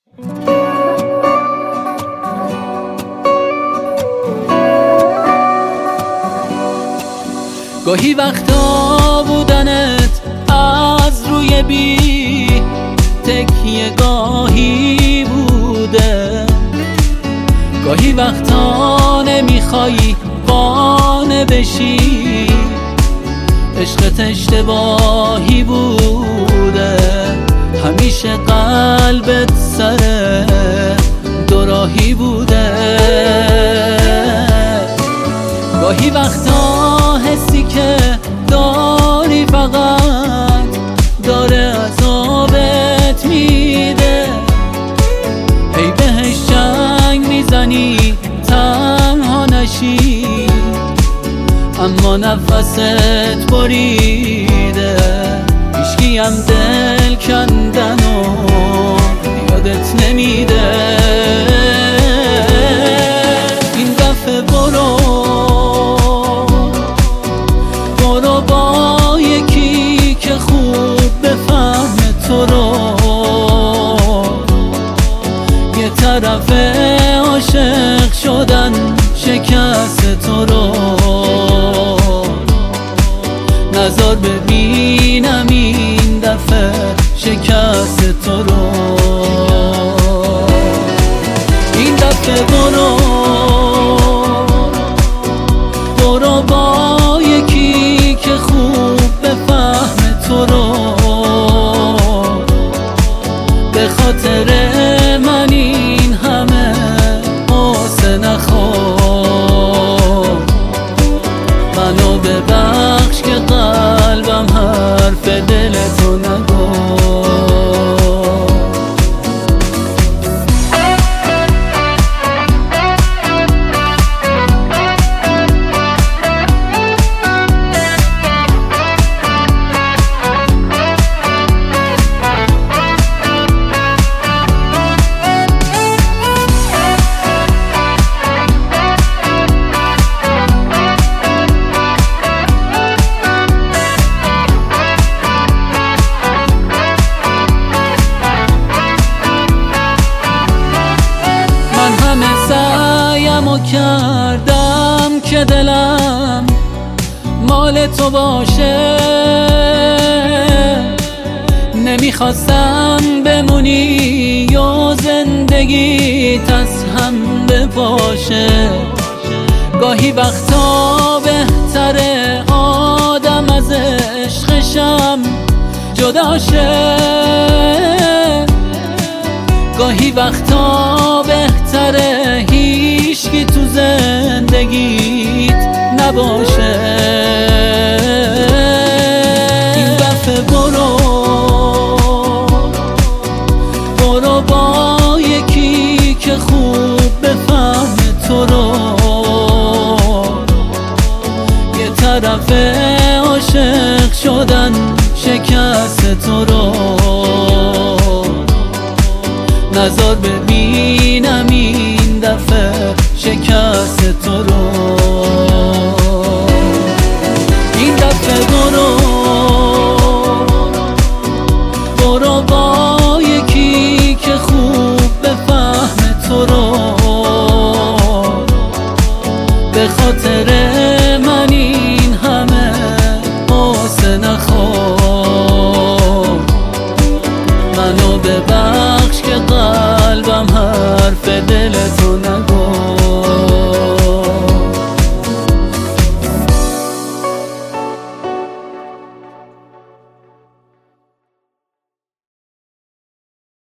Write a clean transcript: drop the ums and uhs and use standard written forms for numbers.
گاهی وقتا بودنت از روی بی تکیه گاهی بوده، گاهی وقتا نمیخوایی قانع بشی عشقت اشتباهی بوده، همیشه قلبت سر دوراهی بوده. گاهی وقتا حسی که داری فقط داره عذابت میده، هی بهش جنگ میزنی تنها نشی اما نفست بریده، هیچکی هم دل کندن و یادت نمیده. این دفعه برو با یکی که خوب بفهمه تو رو، یه طرف عاشق شدن شکست تو رو، نظر ببینم این دفعه شکست تو رو. این دفعه برو با یکی که خوب بفهمه تو رو، به خاطر من این همه قصه نخور، منو ببخش که قلبم حرف دلتو نگو. کردم که دلم مال تو باشه، نمیخواستم بمونی و زندگیت از هم بپاشه. گاهی وقتا بهتره آدم از عشقشم جداشه، گاهی وقتا بهتره هیچکی تو زندگیت نباشه. این دفعه برو با یکی که خوب بفهمه تو رو، یه طرف عاشق شدن شکست تو رو، نظر ببینم این دفعه شکست تو رو. این دفعه برو با یکی که خوب بفهمه تو رو، به خاطر من این همه قصه نخور، منو ببخش که قلبم حرف دلتو